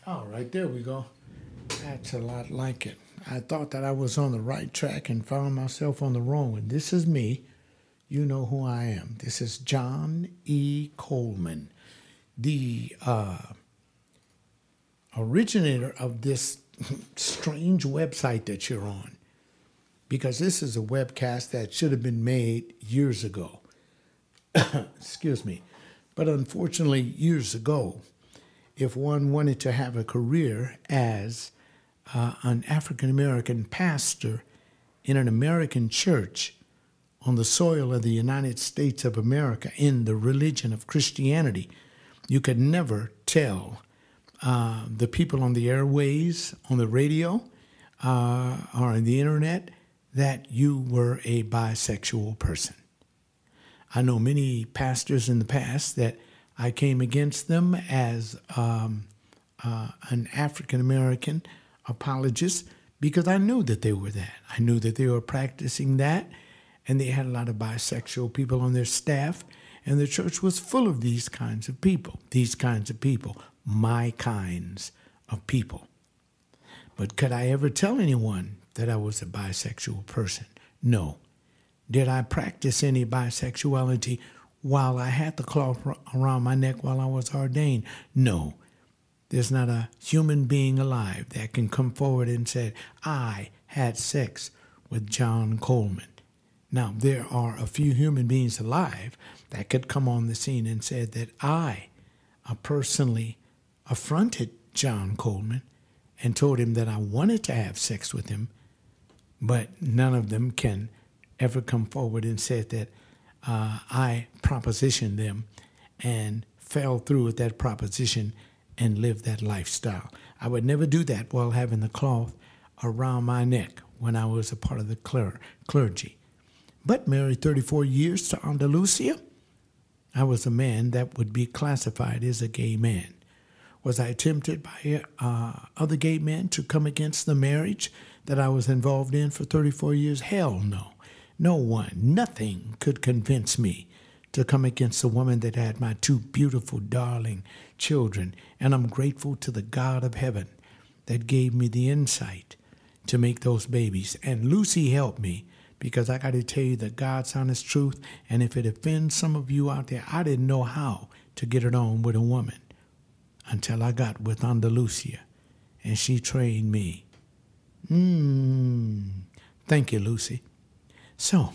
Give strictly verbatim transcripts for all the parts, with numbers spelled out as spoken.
All right, there we go. That's a lot like it. I thought that I was on the right track and found myself on the wrong one. This is me. You know who I am. This is John E. Coleman, the uh, originator of this strange website that you're on, because this is a webcast that should have been made years ago. Excuse me. But unfortunately, years ago, if one wanted to have a career as uh, an African-American pastor in an American church on the soil of the United States of America in the religion of Christianity, you could never tell uh, the people on the airways, on the radio, uh, or on the internet that you were a bisexual person. I know many pastors in the past that I came against them as um, uh, an African-American apologist because I knew that they were that. I knew that they were practicing that, and they had a lot of bisexual people on their staff, and the church was full of these kinds of people, these kinds of people, my kinds of people. But could I ever tell anyone that I was a bisexual person? No. Did I practice any bisexuality while I had the cloth around my neck while I was ordained? No. There's not a human being alive that can come forward and say, I had sex with John Coleman. Now, there are a few human beings alive that could come on the scene and say that I uh, personally affronted John Coleman and told him that I wanted to have sex with him, but none of them can ever come forward and said that uh, I propositioned them and fell through with that proposition and lived that lifestyle. I would never do that while having the cloth around my neck when I was a part of the cler- clergy. But married thirty-four years to Andalusia, I was a man that would be classified as a gay man. Was I tempted by uh, other gay men to come against the marriage that I was involved in for thirty-four years? Hell no. No one, nothing could convince me to come against a woman that had my two beautiful, darling children. And I'm grateful to the God of heaven that gave me the insight to make those babies. And Lucy helped me, because I got to tell you the God's honest truth. And if it offends some of you out there, I didn't know how to get it on with a woman until I got with Andalusia, and she trained me. Mm. Thank you, Lucy. So,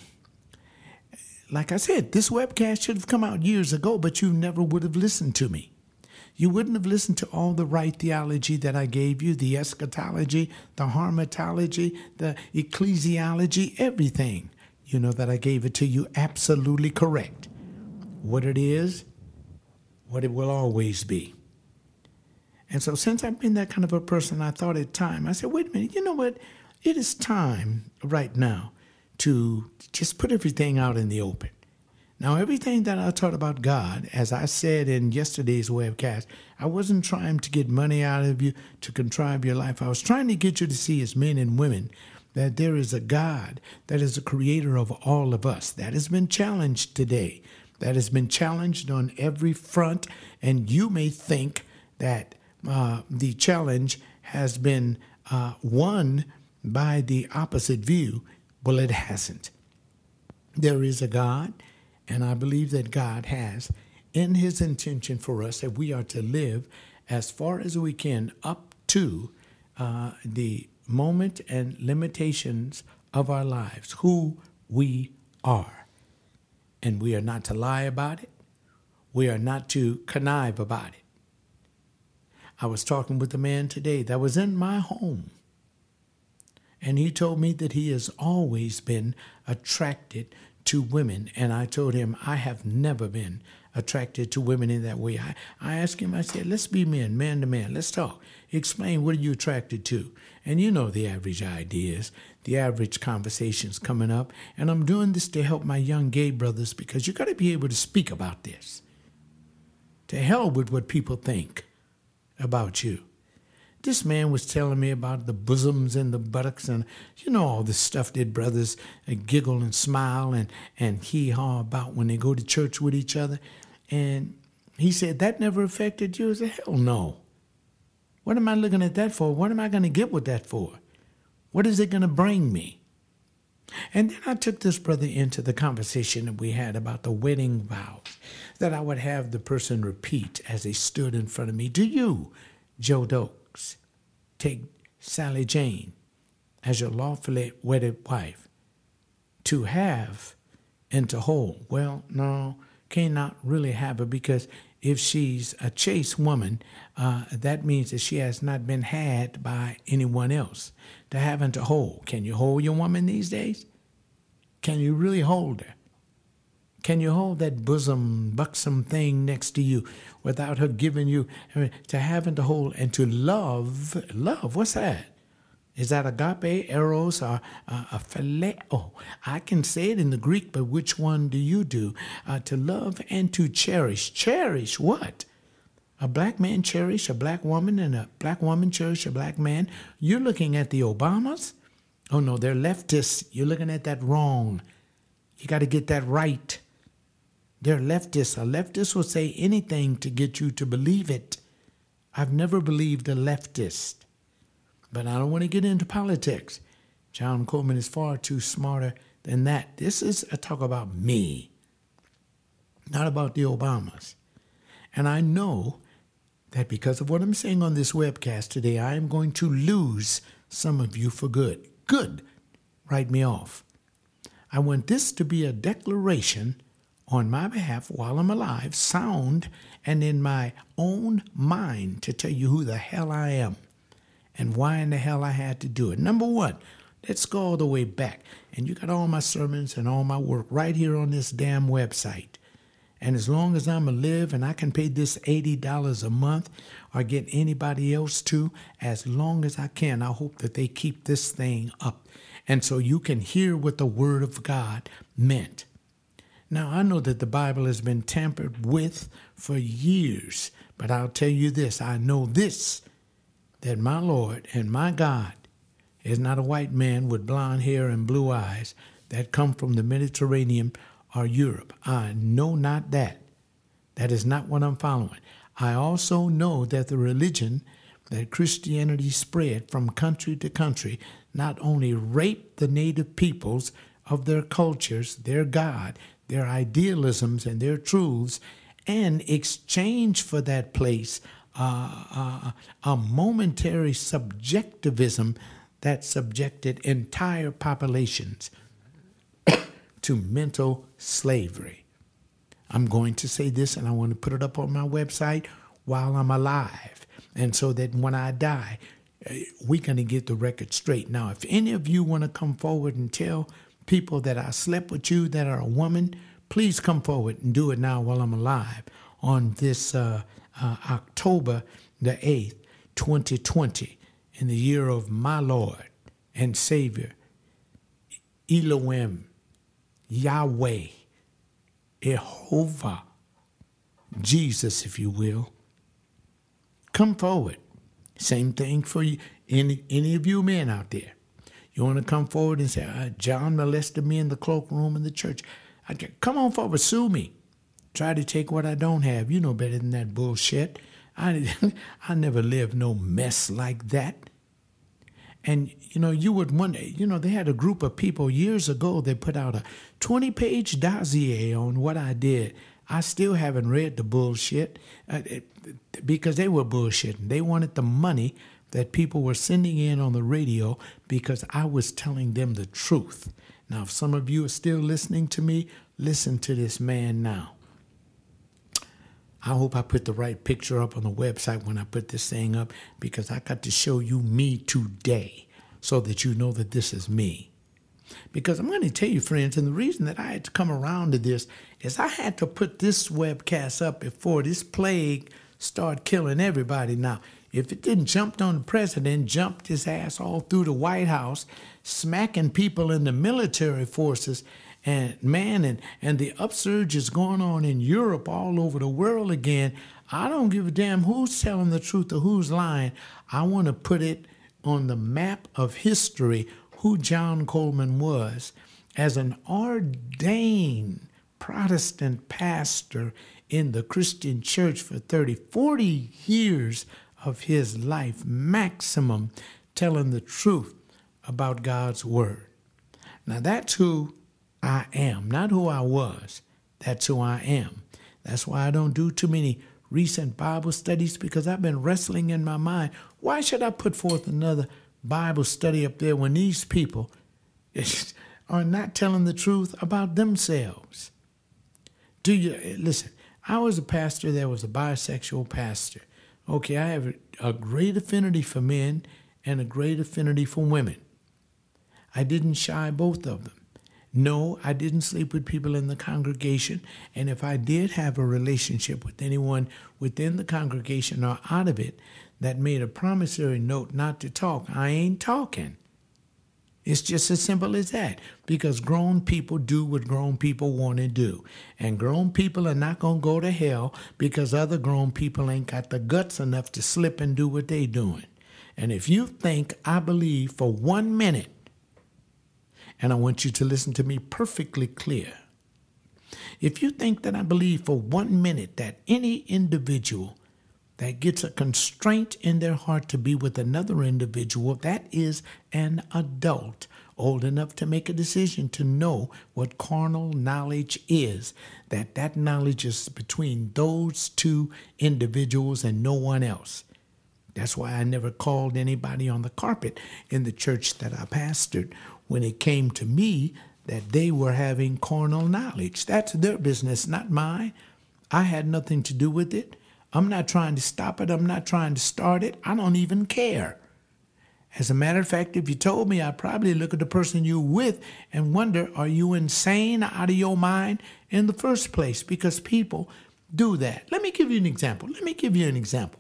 like I said, this webcast should have come out years ago, but you never would have listened to me. You wouldn't have listened to all the right theology that I gave you, the eschatology, the harmatology, the ecclesiology, everything. You know that I gave it to you absolutely correct. What it is, what it will always be. And so since I've been that kind of a person, I thought it time. I said, wait a minute, you know what? It is time right now to just put everything out in the open. Now, everything that I taught about God, as I said in yesterday's webcast, I wasn't trying to get money out of you to contrive your life. I was trying to get you to see as men and women that there is a God that is the creator of all of us. That has been challenged today. That has been challenged on every front. And you may think that uh, the challenge has been uh, won by the opposite view. Well, it hasn't. There is a God, and I believe that God has in his intention for us that we are to live as far as we can up to uh, the moment and limitations of our lives, who we are. And we are not to lie about it. We are not to connive about it. I was talking with a man today that was in my home. And he told me that he has always been attracted to women. And I told him I have never been attracted to women in that way. I, I asked him, I said, let's be men, man to man. Let's talk. Explain, what are you attracted to? And you know the average ideas, the average conversations coming up. And I'm doing this to help my young gay brothers, because you got to be able to speak about this. To hell with what people think about you. This man was telling me about the bosoms and the buttocks and, you know, all this stuff that brothers uh, giggle and smile and, and hee-haw about when they go to church with each other. And he said, that never affected you? I said, hell no. What am I looking at that for? What am I going to get with that for? What is it going to bring me? And then I took this brother into the conversation that we had about the wedding vows that I would have the person repeat as they stood in front of me. Do you, Joe Dokes, take Sally Jane as your lawfully wedded wife to have and to hold? Well, no, cannot really have her, because if she's a chaste woman, uh, that means that she has not been had by anyone else. To have and to hold. Can you hold your woman these days? Can you really hold her? Can you hold that bosom, buxom thing next to you without her giving you, I mean, to have and to hold and to love? Love, what's that? Is that agape, eros, or uh, a phileo? Oh, I can say it in the Greek, but which one do you do? Uh, to love and to cherish. Cherish what? A black man cherish a black woman, and a black woman cherish a black man. You're looking at the Obamas? Oh, no, they're leftists. You're looking at that wrong. You got to get that right. They're leftists. A leftist will say anything to get you to believe it. I've never believed a leftist. But I don't want to get into politics. John Coleman is far too smarter than that. This is a talk about me, not about the Obamas. And I know that because of what I'm saying on this webcast today, I am going to lose some of you for good. Good. Write me off. I want this to be a declaration on my behalf while I'm alive, sound, and in my own mind to tell you who the hell I am and why in the hell I had to do it. Number one, let's go all the way back. And you got all my sermons and all my work right here on this damn website. And as long as I'm alive and I can pay this eighty dollars a month or get anybody else to, as long as I can, I hope that they keep this thing up. And so you can hear what the Word of God meant. Now, I know that the Bible has been tampered with for years, but I'll tell you this. I know this, that my Lord and my God is not a white man with blonde hair and blue eyes that come from the Mediterranean or Europe. I know not that. That is not what I'm following. I also know that the religion that Christianity spread from country to country not only raped the native peoples of their cultures, their God, their idealisms, and their truths, and exchange for that place uh, uh, a momentary subjectivism that subjected entire populations to mental slavery. I'm going to say this, and I want to put it up on my website while I'm alive, and so that when I die, we're going to get the record straight. Now, if any of you want to come forward and tell people that I slept with you that are a woman, please come forward and do it now while I'm alive on this uh, uh, October the eighth, twenty twenty, in the year of my Lord and Savior, Elohim, Yahweh, Jehovah, Jesus, if you will. Come forward. Same thing for you, any, any of you men out there. You want to come forward and say, uh, John molested me in the cloakroom in the church. I can, come on forward, sue me. Try to take what I don't have. You know better than that bullshit. I, I never lived no mess like that. And, you know, you would wonder, you know, they had a group of people years ago, they put out a twenty-page dossier on what I did. I still haven't read the bullshit uh, it, because they were bullshitting. They wanted the money that people were sending in on the radio because I was telling them the truth. Now, if some of you are still listening to me, listen to this man now. I hope I put the right picture up on the website when I put this thing up, because I got to show you me today so that you know that this is me. Because I'm going to tell you, friends, and the reason that I had to come around to this is I had to put this webcast up before this plague started killing everybody. Now, if it didn't jump on the president, jumped his ass all through the White House, smacking people in the military forces, and man, and, and the upsurge is going on in Europe all over the world again. I don't give a damn who's telling the truth or who's lying. I want to put it on the map of history who John Coleman was as an ordained Protestant pastor in the Christian church for thirty, forty years of his life, maximum telling the truth about God's word. Now that's who I am, not who I was. That's who I am. That's why I don't do too many recent Bible studies, because I've been wrestling in my mind. Why should I put forth another Bible study up there when these people are not telling the truth about themselves? Do you listen? I was a pastor that was a bisexual pastor. Okay, I have a, a great affinity for men and a great affinity for women. I didn't shy both of them. No, I didn't sleep with people in the congregation. And if I did have a relationship with anyone within the congregation or out of it that made a promissory note not to talk, I ain't talking. It's just as simple as that, because grown people do what grown people want to do. And grown people are not going to go to hell because other grown people ain't got the guts enough to slip and do what they doing. And if you think I believe for one minute, and I want you to listen to me perfectly clear, if you think that I believe for one minute that any individual that gets a constraint in their heart to be with another individual, that is an adult old enough to make a decision to know what carnal knowledge is, that that knowledge is between those two individuals and no one else. That's why I never called anybody on the carpet in the church that I pastored when it came to me that they were having carnal knowledge. That's their business, not mine. I had nothing to do with it. I'm not trying to stop it. I'm not trying to start it. I don't even care. As a matter of fact, if you told me, I'd probably look at the person you're with and wonder, are you insane, out of your mind in the first place? Because people do that. Let me give you an example. Let me give you an example.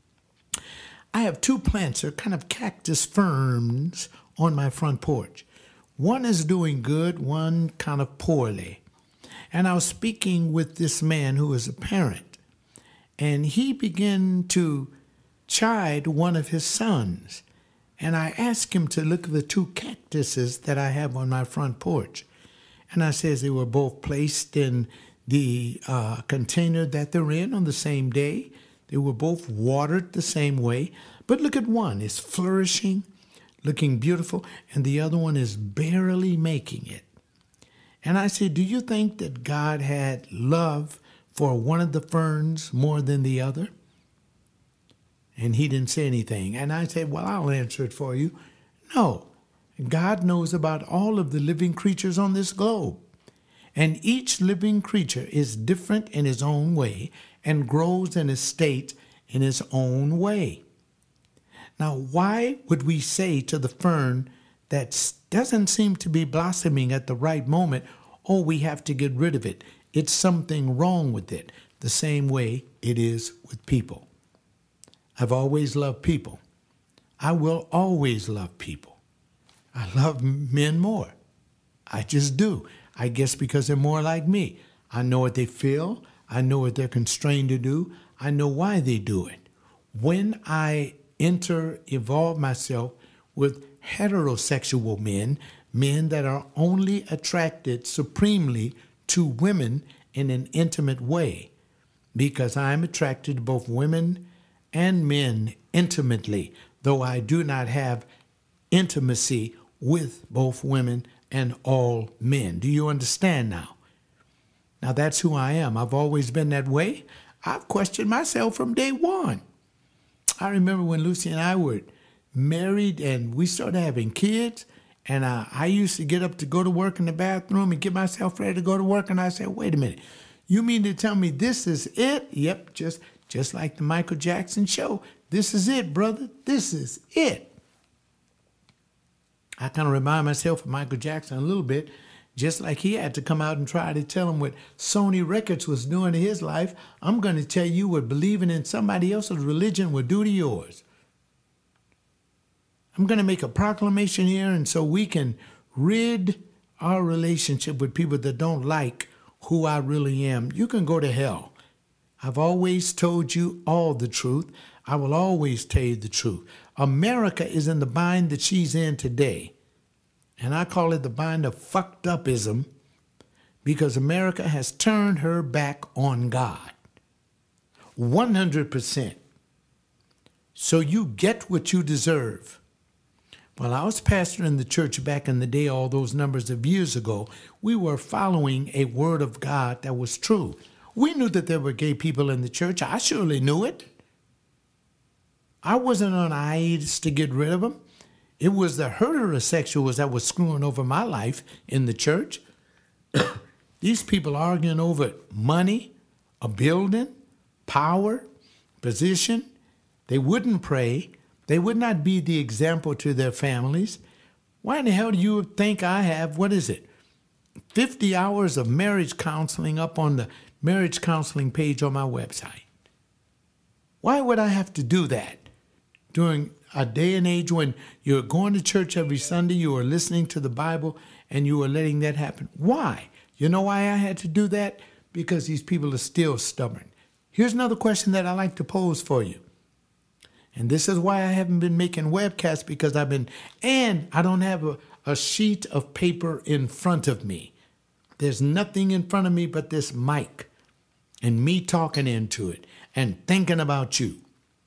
I have two plants, they're kind of cactus ferns on my front porch. One is doing good, one kind of poorly. And I was speaking with this man who is a parent, and he began to chide one of his sons. And I asked him to look at the two cactuses that I have on my front porch. And I says they were both placed in the uh, container that they're in on the same day. They were both watered the same way. But look at one, it's flourishing, looking beautiful, and the other one is barely making it. And I said, do you think that God had love for one of the ferns more than the other? And he didn't say anything. And I said, well, I'll answer it for you. No, God knows about all of the living creatures on this globe. And each living creature is different in his own way and grows in a state in his own way. Now, why would we say to the fern that doesn't seem to be blossoming at the right moment, oh, we have to get rid of it? It's something wrong with it, the same way it is with people. I've always loved people. I will always love people. I love men more. I just do. I guess because they're more like me. I know what they feel. I know what they're constrained to do. I know why they do it. When I enter, evolve myself with heterosexual men, men that are only attracted supremely to women in an intimate way, because I'm attracted to both women and men intimately, though I do not have intimacy with both women and all men. Do you understand now? Now that's who I am. I've always been that way. I've questioned myself from day one. I remember when Lucy and I were married and we started having kids, and uh, I used to get up to go to work in the bathroom and get myself ready to go to work, and I said, wait a minute, you mean to tell me this is it? Yep, just, just like the Michael Jackson show. This is it, brother. This is it. I kind of remind myself of Michael Jackson a little bit, just like he had to come out and try to tell him what Sony Records was doing to his life. I'm going to tell you what believing in somebody else's religion will do to yours. I'm going to make a proclamation here, and so we can rid our relationship with people that don't like who I really am. You can go to hell. I've always told you all the truth. I will always tell you the truth. America is in the bind that she's in today. And I call it the bind of fucked upism, because America has turned her back on God. one hundred percent. so you get what you deserve. While I was pastoring the church back in the day, all those numbers of years ago, we were following a word of God that was true. We knew that there were gay people in the church. I surely knew it. I wasn't on hiatus to get rid of them. It was the heterosexuals that was screwing over my life in the church. These people arguing over money, a building, power, position. They wouldn't pray. They would not be the example to their families. Why in the hell do you think I have, what is it, fifty hours of marriage counseling up on the marriage counseling page on my website? Why would I have to do that during a day and age when you're going to church every Sunday, you are listening to the Bible, and you are letting that happen? Why? You know why I had to do that? Because these people are still stubborn. Here's another question that I like to pose for you. And this is why I haven't been making webcasts, because I've been, and I don't have a, a sheet of paper in front of me. There's nothing in front of me but this mic and me talking into it and thinking about you.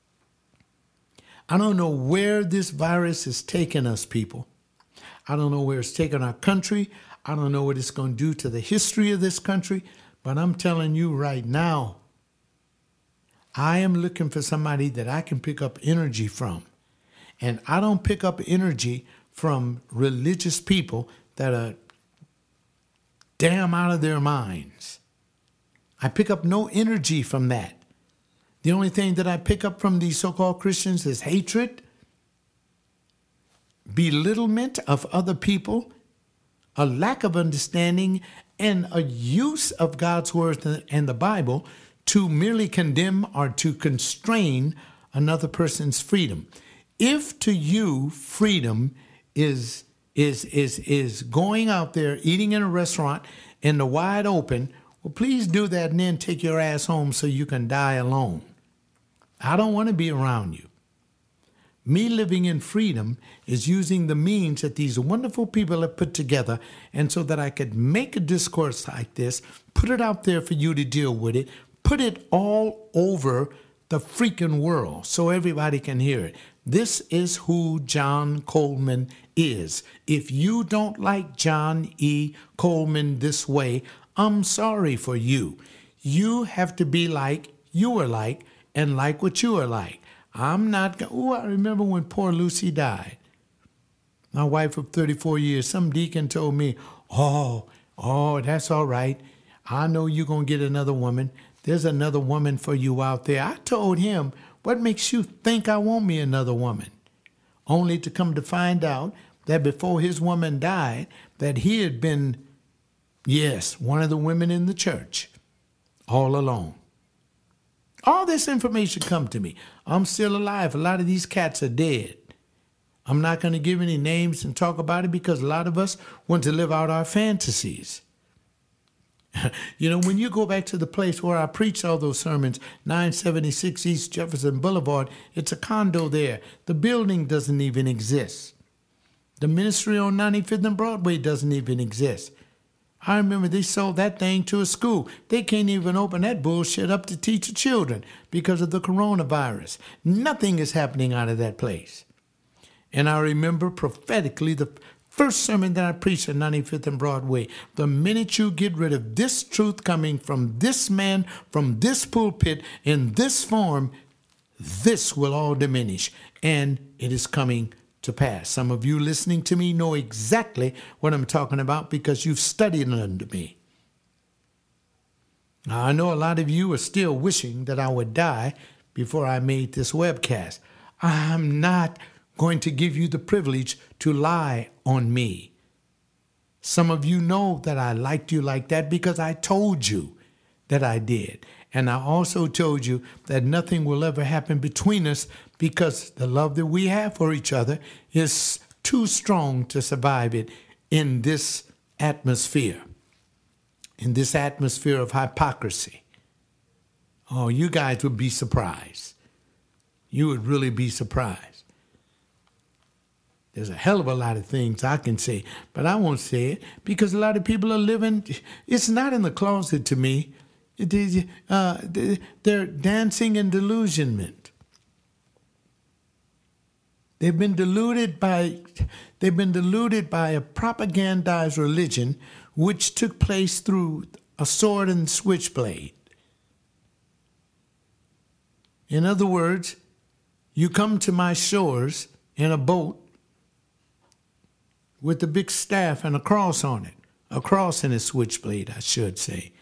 I don't know where this virus is taking us, people. I don't know where it's taking our country. I don't know what it's going to do to the history of this country. But I'm telling you right now, I am looking for somebody that I can pick up energy from. And I don't pick up energy from religious people that are damn out of their minds. I pick up no energy from that. The only thing that I pick up from these so-called Christians is hatred, belittlement of other people, a lack of understanding, and a use of God's word and the Bible to merely condemn or to constrain another person's freedom. If to you freedom is is is is going out there eating in a restaurant in the wide open, well, please do that and then take your ass home so you can die alone. I don't want to be around you. Me living in freedom is using the means that these wonderful people have put together, and so that I could make a discourse like this, put it out there for you to deal with it, put it all over the freaking world so everybody can hear it. This is who John Coleman is. If you don't like John E. Coleman this way, I'm sorry for you. You have to be like you are like and like what you are like. I'm not, oh, I remember when poor Lucy died. My wife of thirty-four years, some deacon told me, oh, oh, that's all right. I know you're going to get another woman. There's another woman for you out there. I told him, what makes you think I want me another woman? Only to come to find out that before his woman died, that he had been, yes, one of the women in the church all along. All this information come to me. I'm still alive. A lot of these cats are dead. I'm not going to give any names and talk about it because a lot of us want to live out our fantasies. You know, when you go back to the place where I preached all those sermons, nine seventy-six East Jefferson Boulevard, it's a condo there. The building doesn't even exist. The ministry on ninety-fifth and Broadway doesn't even exist. I remember they sold that thing to a school. They can't even open that bullshit up to teach the children because of the coronavirus. Nothing is happening out of that place. And I remember prophetically the first sermon that I preached at ninety-fifth and Broadway. The minute you get rid of this truth coming from this man, from this pulpit, in this form, this will all diminish. And it is coming to pass. Some of you listening to me know exactly what I'm talking about because you've studied under me. Now, I know a lot of you are still wishing that I would die before I made this webcast. I'm not going to give you the privilege to lie on me. Some of you know that I liked you like that because I told you that I did. And I also told you that nothing will ever happen between us because the love that we have for each other is too strong to survive it in this atmosphere, in this atmosphere of hypocrisy. Oh, you guys would be surprised. You would really be surprised. There's a hell of a lot of things I can say, but I won't say it because a lot of people are living, it's not in the closet to me. It is, uh, they're dancing in delusionment. They've been deluded by they've been deluded by a propagandized religion which took place through a sword and switchblade. In other words, you come to my shores in a boat with a big staff and a cross on it. A cross and a switchblade, I should say.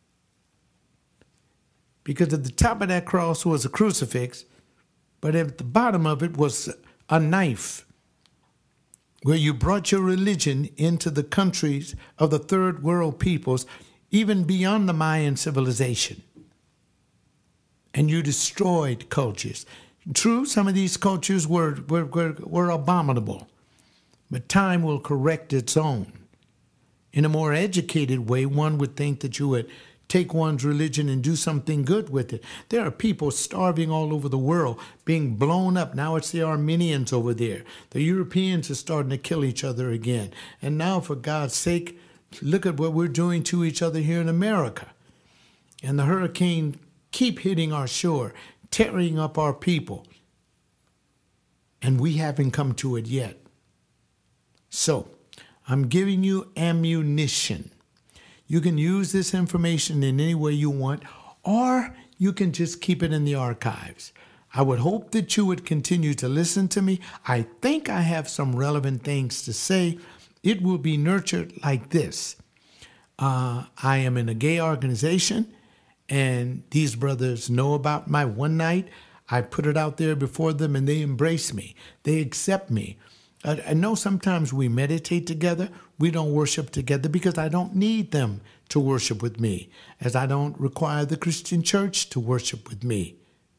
Because at the top of that cross was a crucifix, but at the bottom of it was a knife, where you brought your religion into the countries of the third world peoples, even beyond the Mayan civilization. And you destroyed cultures. True, some of these cultures were, were, were, were abominable, but time will correct its own. In a more educated way, one would think that you would take one's religion and do something good with it. There are people starving all over the world, being blown up. Now it's the Armenians over there. The Europeans are starting to kill each other again. And now, for God's sake, look at what we're doing to each other here in America. And the hurricane keep hitting our shore, tearing up our people. And we haven't come to it yet. So, I'm giving you ammunition. You can use this information in any way you want, or you can just keep it in the archives. I would hope that you would continue to listen to me. I think I have some relevant things to say. It will be nurtured like this. Uh, I am in a gay organization, and these brothers know about my one night. I put it out there before them, and they embrace me. They accept me. I, I know sometimes we meditate together. We don't worship together because I don't need them to worship with me, as I don't require the Christian church to worship with me.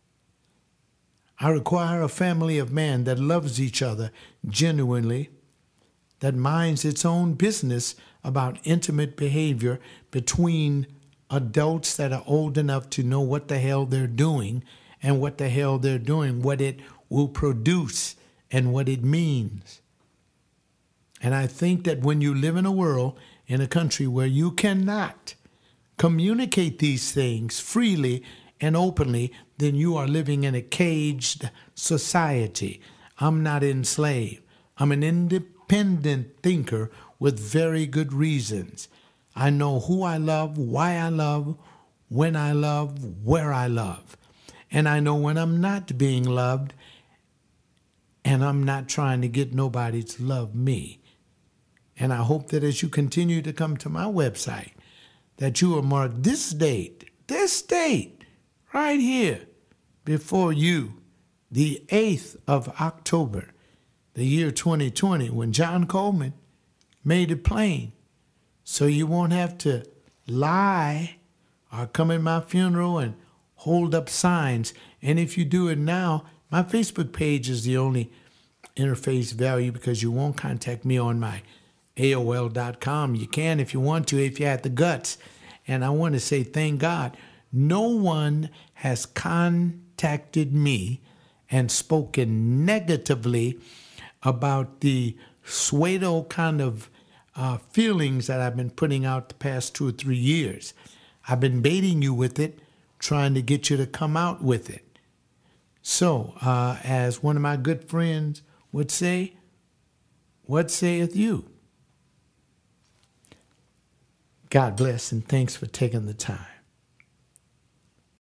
I require a family of man that loves each other genuinely, that minds its own business about intimate behavior between adults that are old enough to know what the hell they're doing and what the hell they're doing, what it will produce and what it means. And I think that when you live in a world, in a country where you cannot communicate these things freely and openly, then you are living in a caged society. I'm not enslaved. I'm an independent thinker with very good reasons. I know who I love, why I love, when I love, where I love. And I know when I'm not being loved, and I'm not trying to get nobody to love me. And I hope that as you continue to come to my website, that you will mark this date, this date, right here before you, the eighth of October, the year twenty twenty, when John Coleman made it plain. So you won't have to lie or come in my funeral and hold up signs. And if you do it now, my Facebook page is the only interface value, because you won't contact me on my A O L dot com. You can if you want to, if you had the guts. And I want to say, thank God, no one has contacted me and spoken negatively about the pseudo kind of uh, feelings that I've been putting out the past two or three years. I've been baiting you with it, trying to get you to come out with it. So, uh, as one of my good friends would say, what saith you? God bless, and thanks for taking the time.